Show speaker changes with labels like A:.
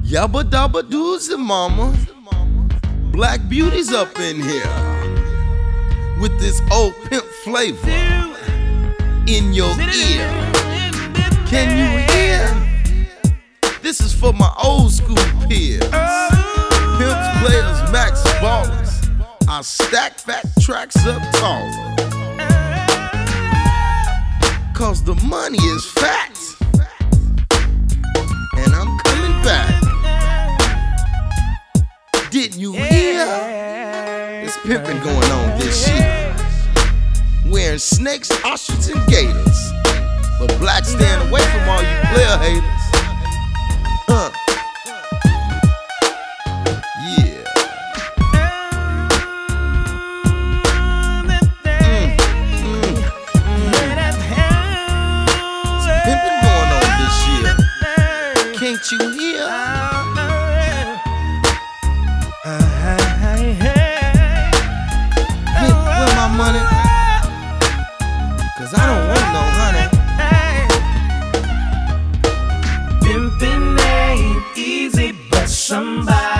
A: Yabba dabba doozy mama. Black Beauty's up in here with this old pimp flavor in your ear. Can you hear? This is for my old school peers. Pimps, players, max ballers. I stack fat tracks up taller. Cause the money is fat. And I'm coming back. Didn't you hear? There's pimping going on this year. Wearing snakes, ostriches, and gators. But black stand away from all you player haters. Yeah. There's pimping going on this year. Can't you hear? Where my money? Cause I don't want no honey.
B: Pimpin' ain't easy, but somebody